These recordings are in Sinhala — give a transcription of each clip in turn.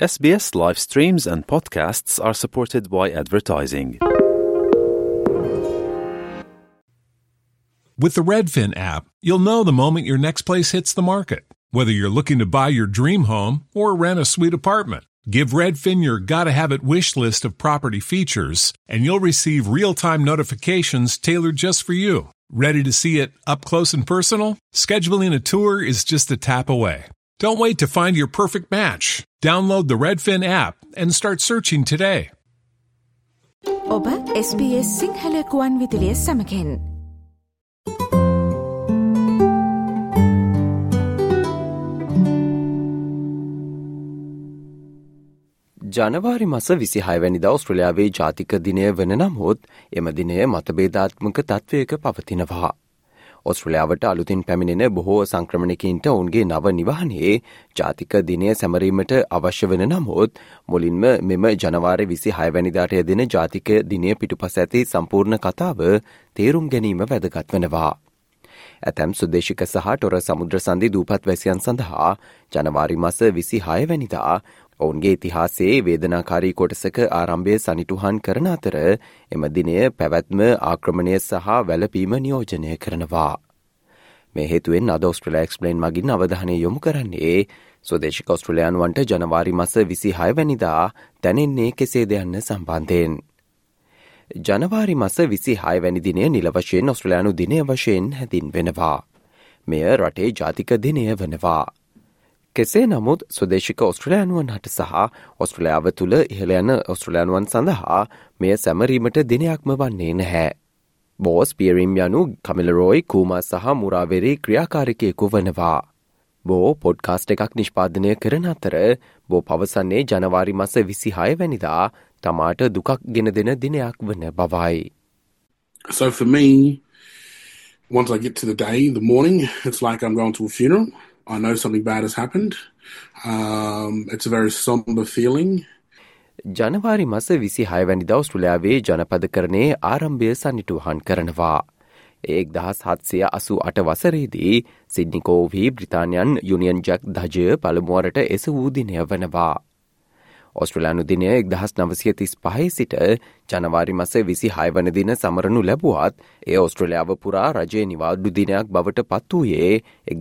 SBS live streams and podcasts are supported by advertising. With the Redfin app, you'll know the moment your next place hits the market. Whether you're looking to buy your dream home or rent a sweet apartment, give Redfin your gotta-have-it wish list of property features, and you'll receive real-time notifications tailored just for you. Ready to see it up close and personal? Scheduling a tour is just a tap away. Don't wait to find your perfect match. Download the Redfin app and start searching today. ඔබ SBS සිංහල ගුවන් විදුලිය සමගින් ජනවාරි මාස 26 වැනිදා ඔස්ට්‍රේලියාවේ ජාතික දිනය වන නමුත් එම දිනය මතභේදාත්මක තත්වයක පවතිනවා. ඔස්ට්‍රේලියාවට අලුතින් පැමිණෙන බොහෝ සංක්‍රමණිකයින්ට ඔවුන්ගේ නව නිවහනේ ජාතික දිනය සැමරීමට අවශ්‍ය වන නමුත් මුලින්ම මෙම ජනවාරි 26 වැනිදාට යෙදෙන ජාතික දිනය පිටුපස ඇති සම්පූර්ණ කතාව තේරුම් ගැනීම වැදගත් වෙනවා. ඇතැම් සුදේශික සහ ටොර සමුද්‍ර සන්ධි දූපත් වැසියන් සඳහා ජනවාරි මාස 26 වැනිදා ඔවුන්ගේ ඉතිහාසයේ වේදනාකාරී කොටසක ආරම්භය සනිටුහන් කරන අතර එම දිනය පැවැත්ම ආක්‍රමණය සහ වැළපීම නියෝජනය කරනවා. මේ හේතුවෙන් අද ඔස්ට්‍රේලියා එක්ස්ප්ලේන් මගින් අවධානය යොමු කරන්නේ ස්වදේශික ඔස්ට්‍රේලියානුවන්ට ජනවාරි මාස 26 වැනිදා දැනෙන්නේ කෙසේද යන්න සම්බන්ධයෙන්. ජනවාරි මාස 26 වැනි දිනය නිල වශයෙන් ඔස්ට්‍රේලියානු දිනය වශයෙන් හැඳින්වෙනවා. මෙය රටේ ජාතික දිනය වනවා. කෙසේ නමුත් ස්වදේශික ඔස්ට්‍රේලියානුවන්ට සහ ඔස්ට්‍රේලියාව තුළ ඉහළ යන ඔස්ට්‍රේලියානුවන් සඳහා මෙය සැමරීමට දිනයක්ම වන්නේ නැහැ. බෝස් පියරිම් යනු කමිලරෝයි කූමා සහ මුරාවෙරි ක්‍රියාකාරිකයෙකු වනවා. බෝ පොඩ්කාස්ට් එකක් නිෂ්පාදනය කරන අතර බෝ පවසන්නේ ජනවාරි මාස 26 වැනිදා තමාට දුකක් ගෙන දෙන දිනයක් වන බවයි. So for me, once I get to the day, the morning, it's like I'm going to a funeral. I know something bad has happened. It's a very somber feeling. ජනවාරි මාස 26 වැනිදා ඔස්ට්‍රේලියාවේ ජනපදකරණයේ ආරම්භය සනිටුහන් කරනවා. 1788 වසරේදී සිඩ්නි කෝව්හි බ්‍රිතාන්‍යන් යුනියන් ජැක් ධජය පළමුවරට එසවූ දිනය වනවා. ඔස්ට්‍රේලියානු දිනය 1935 සිට ජනවාරි මාස 26 වන දින සමරනු ලැබුවත් එය ඔස්ට්‍රේලියාව පුරා රජයේ නිවාඩු දිනයක් බවට පත් වූයේ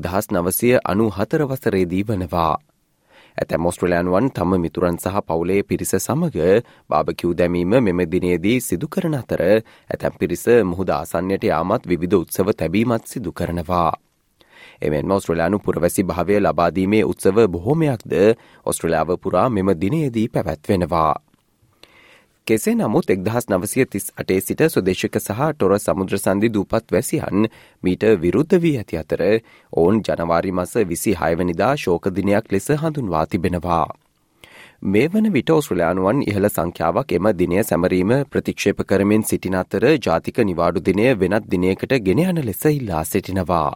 1994 වසරේදී වනවා. ඇතැම් ඔස්ට්‍රේලියානුවන් තම මිතුරන් සහ පවුලේ පිරිස සමග බාබකියු දැමීම මෙම දිනයේදී සිදු කරන අතර ඇතැම් පිරිස මුහුද ආසන්නයට යාමත් විවිධ උත්සව තැබීමත් සිදු කරනවා. එමෙන්ම ඔස්ට්‍රේලියානු පුරවැසි භාවය ලබාදීමේ උත්සව බොහෝමයක්ද ඔස්ට්‍රේලියාව පුරා මෙම දිනයේදී පැවැත්වෙනවා. කෙසේ නමුත් 1938 සිට ස්වදේශික සහ ටොර සමුද්‍ර සන්ධි දූපත් වැසියන් මීට විරුද්ධ වී ඇති අතර ඔවුන් ජනවාරි මාස 26 වැනිදා ශෝක දිනයක් ලෙස හඳුන්වා තිබෙනවා. මේ වන විට ඔස්ට්‍රේලියානුවන් ඉහළ සංඛ්‍යාවක් එම දිනය සැමරීම ප්‍රතික්ෂේප කරමින් සිටින අතර ජාතික නිවාඩු දිනය වෙනත් දිනයකට ගෙන යන ලෙස ඉල්ලා සිටිනවා.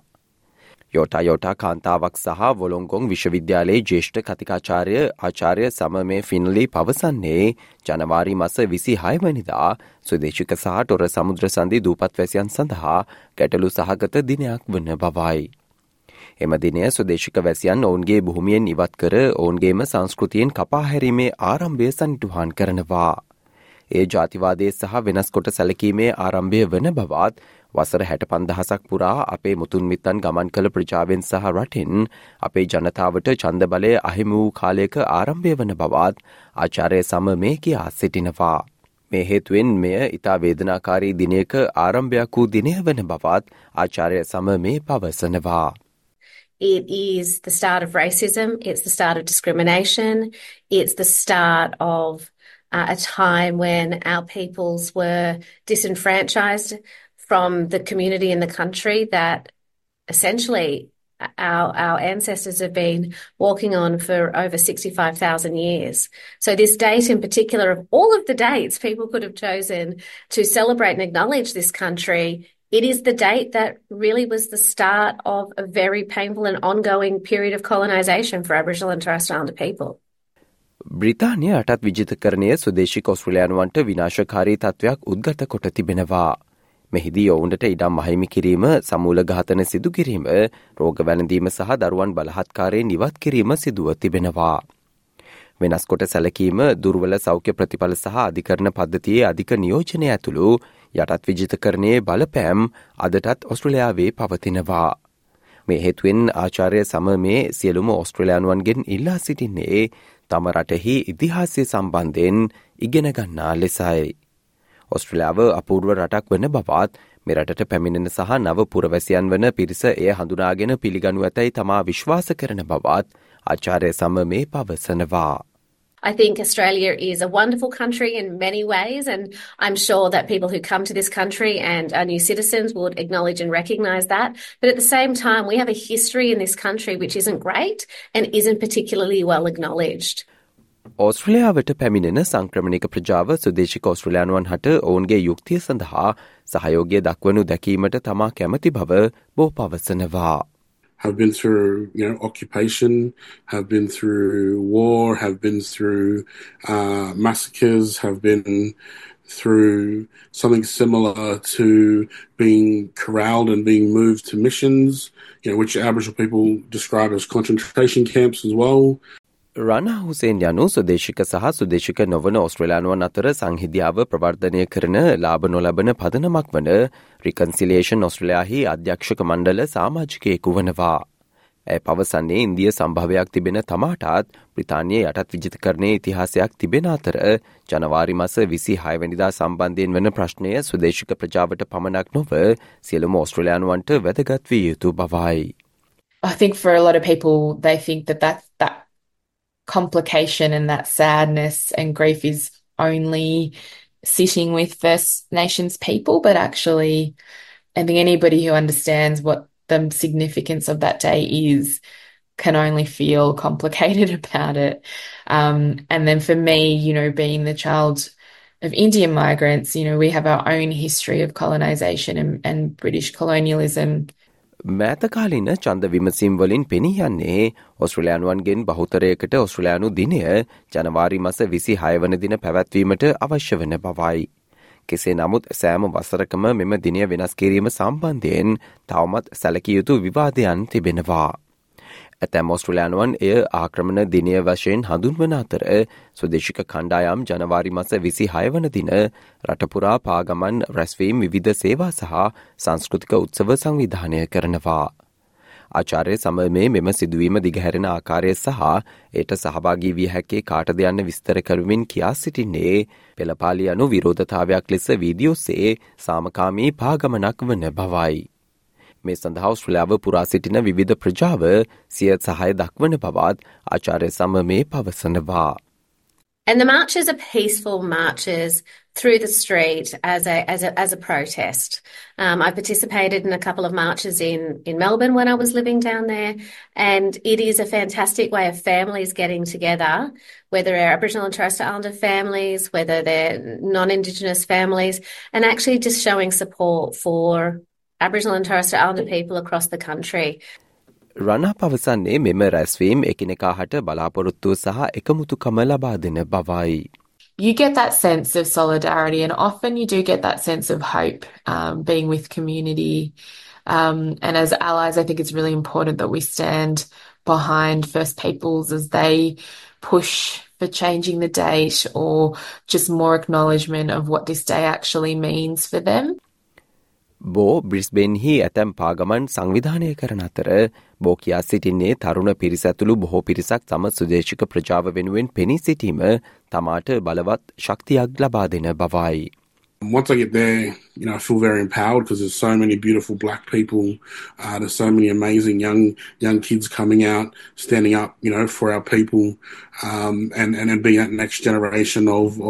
යෝටා කාන්තාවක් සහ වොලොංගොං විශ්වවිද්‍යාලයේ ජ්‍යෙෂ්ඨ කතිකාචාර්ය ආචාර්ය සමමේ ෆින්ලි පවසන්නේ ජනවාරි මාස 26 වැනිදා ස්වදේශික සහ ටොර සමුද්‍ර සන්ධි දූපත් වැසියන් සඳහා ගැටලු සහගත දිනයක් වන බවයි. එම දිනය ස්වදේශික වැසියන් ඔවුන්ගේ භූමියෙන් ඉවත් කර ඔවුන්ගේම සංස්කෘතියෙන් කපා හැරීමේ ආරම්භය සනිටුහන් කරනවා. ඒ ජාතිවාදයේ සහ වෙනස් කොට සැලකීමේ ආරම්භය වන බවත් වසර 65,000ක් පුරා අපේ මුතුන් මිත්තන් ගමන් කළ ප්‍රජාවෙන් සහ රටින් අපේ ජනතාවට ඡන්ද බලය අහිමි වූ කාලයක ආරම්භය වන බවත් ආචාර්ය සමමේ කියා සිටිනවා. මේ හේතුවෙන් මෙය ඉතා වේදනාකාරී දිනයක ආරම්භයක් වූ දිනය වන බවත් ආචාර්ය සමමේ පවසනවා. It is the start of racism, it's the start of discrimination, it's the start of a time when our peoples were disenfranchised from the community in the country that essentially our ancestors have been walking on for over 65,000 years. So this date in particular, of all of the dates people could have chosen to celebrate and acknowledge this country, it is the date that really was the start of a very painful and ongoing period of colonisation for Aboriginal and Torres Strait Islander people. බ්‍රිතාන්‍ය අටත් විජිතකරණය ස්වදේශික ඔස්ට්‍රේලියානුවන්ට විනාශකාරී තත්ත්වයක් උද්ගත කොට තිබෙනවා. මෙහිදී ඔවුන්ට ඉඩම් අහිමි කිරීම, සමූල ඝාතන සිදු කිරීම, රෝග වැළඳීම සහ දරුවන් බලහත්කාරයෙන් ඉවත් කිරීම සිදුව තිබෙනවා. වෙනස් කොට සැලකීම, දුර්වල සෞඛ්‍ය ප්‍රතිඵල සහ අධිකරණ පද්ධතියේ අධික නියෝජනය ඇතුළු යටත් විජිතකරණයේ බලපෑම් අදටත් ඔස්ට්‍රේලියාවේ පවතිනවා. මේ හේතුවෙන් ආචාර්ය සම මේ සියලුම ඔස්ට්‍රේලියානුවන්ගෙන් ඉල්ලා සිටින්නේ තම රටෙහි ඉතිහාසය සම්බන්ධයෙන් ඉගෙන ගන්නා ලෙසයි. ඔස්ට්‍රේලියාව අපූර්ව රටක් වන බවත් මෙරටට පැමිණෙන සහ නව පුරවැසියන් වන පිරිස එය හඳුනාගෙන පිළිගනු ඇතැයි තමා විශ්වාස කරන බවත් ආචාර්ය සම මේ පවසනවා. I think Australia is a wonderful country in many ways, and I'm sure that people who come to this country and are new citizens would acknowledge and recognise that. But at the same time, we have a history in this country which isn't great and isn't particularly well acknowledged. ඔස්ට්‍රේලියාවට පැමිණෙන සංක්‍රමණික ප්‍රජාව සුදේශික ඔස්ට්‍රේලියානුවන් හට ඔවුන්ගේ යුක්තිය සඳහා සහයෝගය දක්වනු දැකීමට තමා කැමති බව බෝ පවසනවා. Have been through, occupation, have been through war, have been through massacres, have been through something similar to being corralled and being moved to missions, which Aboriginal people describe as concentration camps as well. රනා Hussain යනු සුදේශික සහ සුදේශික නොවන ඔස්ට්‍රේලියානුවන් අතර සංහිදියාව ප්‍රවර්ධනය කරන ලාභ නොලබන පදනමක් වන රිකන්සිලියේෂන් ඔස්ට්‍රේලියාහි අධ්‍යක්ෂක මණ්ඩල සමාජිකයෙකු වනවා. ඇය පවසන්නේ ඉන්දිය සම්භවයක් තිබෙන තමාටත් බ්‍රිතාන්‍යයේ යටත් විජිතකරණයේ ඉතිහාසයක් තිබෙන අතර ජනවාරි මාස 26 වෙනිදා සම්බන්ධයෙන් වන ප්‍රශ්නය සුදේශික ප්‍රජාවට පමණක් නොව සියලුම ඔස්ට්‍රේලියානුවන්ට වැදගත් විය යුතු බවයි. I think for a lot of people they think that complication and that sadness and grief is only sitting with First Nations people, but actually I think anybody who understands what the significance of that day is can only feel complicated about it. And then for me, being the child of Indian migrants, we have our own history of colonisation and British colonialism. මෑතකාලින චන්ද විමසීම් වලින් පෙනී යන්නේ ඔස්ට්‍රේලියානුවන්ගෙන් බහුතරයකට ඔස්ට්‍රේලියානු දිනය ජනවාරි මාස 26 වන දින පැවැත්වීමට අවශ්‍ය වන බවයි. කෙසේ නමුත් සෑම වසරකම මෙම දිනය වෙනස් කිරීම සම්බන්ධයෙන් තවමත් සැලකිය යුතු විවාදයන් තිබෙනවා. ඇතැම් ඔස්ට්‍රේලියානුවන් එය ආක්‍රමණ දිනය වශයෙන් හඳුන්වන අතර ස්වදේශික කණ්ඩායම් ජනවාරි මාස 26 වන දින රටපුරා පාගමන් රැස්වීම් විවිධ සේවා සහ සංස්කෘතික උත්සව සංවිධානය කරනවා. ආචාර්ය සම මේ මෙම සිදුවීම දිගහැරෙන ආකාරය සහ ඒට සහභාගී විය හැකි කාටද යන්න විස්තර කරමින් කියා සිටින්නේ පෙළපාලි යනු විරෝධතාවයක් ලෙස වීදියෝසේ සාමකාමී පාගමනක් වන බවයි. මේ සඳහා ඔස්ට්‍රේලියාව පුරා සිටින විවිධ ප්‍රජාව සිය සහාය දක්වන බවත් ආචාර්ය සම මේ පවසනවා. And the marches are peaceful marches through the street as a protest. I participated in a couple of marches in Melbourne when I was living down there, and it is a fantastic way of families getting together, whether they're Aboriginal and Torres Strait Islander families, whether they're non-Indigenous families, and actually just showing support for Aboriginal and Torres Strait Islander people across the country. රනා පවසන්නේ මෙම රැස්වීම් එකිනෙකා හට බලාපොරොත්තුව සහ එකමුතුකම ලබා දෙන බවයි. You get that sense of solidarity, and often you do get that sense of hope, being with community. And as allies, I think it's really important that we stand behind First Peoples as they push for changing the date or just more acknowledgement of what this day actually means for them. බෝ බ්‍රිස්බේන්හි ඇතැම් පාගමන් සංවිධානය කරන අතර බෝ කියා සිටින්නේ තරුණ පිරිස ඇතුළු බොහෝ පිරිසක් තම සුදේශික ප්‍රජාව වෙනුවෙන් පෙනී සිටීම තමාට බලවත් ශක්තියක් ලබා දෙන බවයි. Once I get there, I feel very empowered because there's so many beautiful black people. There's so many amazing young kids coming out, standing up, for our people, and being that next generation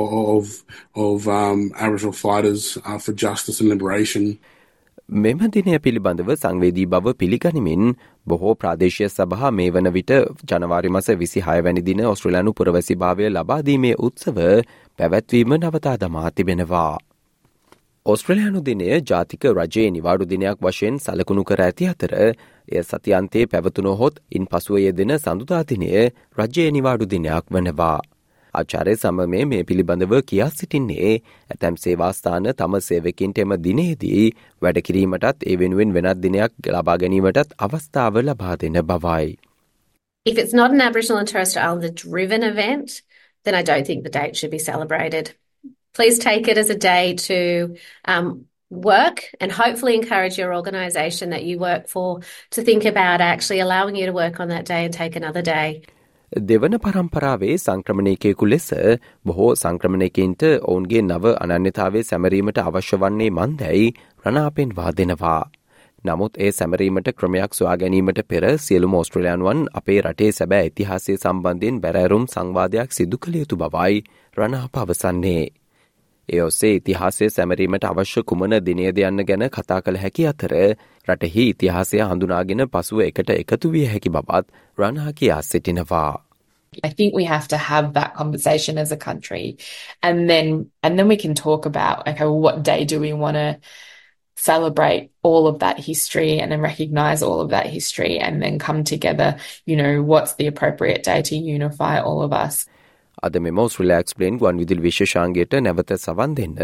of Aboriginal fighters for justice and liberation. මෙම දිනය පිළිබඳව සංවේදී බව පිළිගනිමින් බොහෝ ප්‍රාදේශීය සභා මේ වන විට ජනවාරි මාස 26 වැනි දින ඔස්ට්‍රේලියානු පුරවැසි භාවය ලබා දීමේ උත්සව පැවැත්වීම නවතා දමා තිබෙනවා. ඔස්ට්‍රේලියානු දිනය ජාතික රජයේ නිවාඩු දිනයක් වශයෙන් සලකුණු කර ඇති අතර එය සතියන්තයේ පැවතුනොත් ඉන්පසුව යෙදෙන සඳුදා දිනය රජයේ නිවාඩු දිනයක් වනවා. ආචාර්ය සම මේ පිළිබඳව කියා සිටින්නේ ඇතැම් සේවාස්ථාන තම සේවකින්ට එම දිනේදී වැඩ කිරීමටත් ඒ වෙනුවෙන් වෙනත් දිනයක් ලබා ගැනීමටත් අවස්ථාව ලබා දෙන බවයි. If it's not an Aboriginal and Torres Strait Islander driven event, then I don't think the date should be celebrated. Please take it as a day to work and hopefully encourage your organisation that you work for to think about actually allowing you to work on that day and take another day. දෙවන පරම්පරාවේ සංක්‍රමණිකයෙකු ලෙස බොහෝ සංක්‍රමණිකයින්ට ඔවුන්ගේ නව අනන්‍යතාවය සැමරීමට අවශ්‍ය වන්නේ මන්දැයි රණාපෙන් වාදෙනවා. නමුත් ඒ සැමරීමට ක්‍රමයක් සොයා ගැනීමට පෙර සියලුම ඕස්ට්‍රේලියානුවන් අපේ රටේ සැබෑ ඉතිහාසය සම්බන්ධයෙන් බැරෑරුම් සංවාදයක් සිදු කළ යුතු බවයි රණා පවසන්නේ. ඒ ඔස්සේ ඉතිහාසය සැමරීමට අවශ්‍ය කුමන දිනයද යන්න ගැන කතා කළ හැකි අතර රටෙහි ඉතිහාසය හඳුනාගෙන පසුව එකට එකතු විය හැකි බවත් රණා කියා සිටිනවා. I think we have to have that conversation as a country, and then we can talk about, okay, well, what day do we want to celebrate all of that history and then recognise all of that history and then come together, what's the appropriate day to unify all of us. අද මෙම ඔස්ට්‍රේලියා එක්ස්ප්ලේන් ගුවන් විදුලි විශේෂාංගයට නැවත සවන් දෙන්න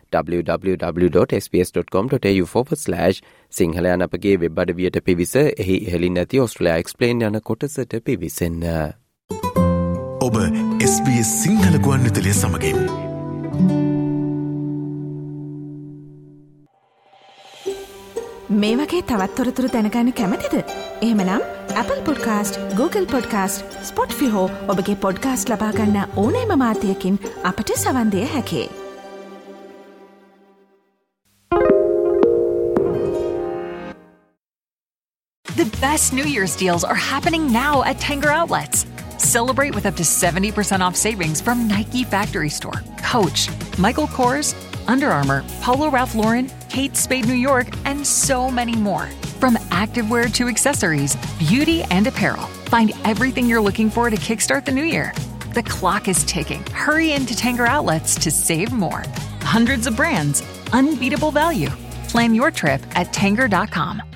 www.sbs.com.au/සිංහල යන අපගේ වෙබ් අඩවියට පිවිස එහි ඉහළින් නැති ඔස්ට්‍රේලියා එක්ස්ප්ලේන් යන කොටසට පිවිසෙන්න. ඔබ SBS සිංහල ගුවන් විදුලිය සමගින් මේ වගේ තවත් තොරතුරු දැනගන්න කැමතිද? එහෙමනම් Apple Podcast, Google Podcast, Spotify හෝ ඔබගේ podcast ලබා ගන්න ඕනෑම මාධ්‍යයකින් අපට සවන් දෙය හැකියි. The best New Year's deals are happening now at Tanger Outlets. Celebrate with up to 70% off savings from Nike Factory Store, Coach, Michael Kors, Under Armour, Polo Ralph Lauren, Kate Spade New York, and so many more. From activewear to accessories, beauty and apparel. Find everything you're looking for to kickstart the new year. The clock is ticking. Hurry into Tanger Outlets to save more. Hundreds of brands, unbeatable value. Plan your trip at Tanger.com.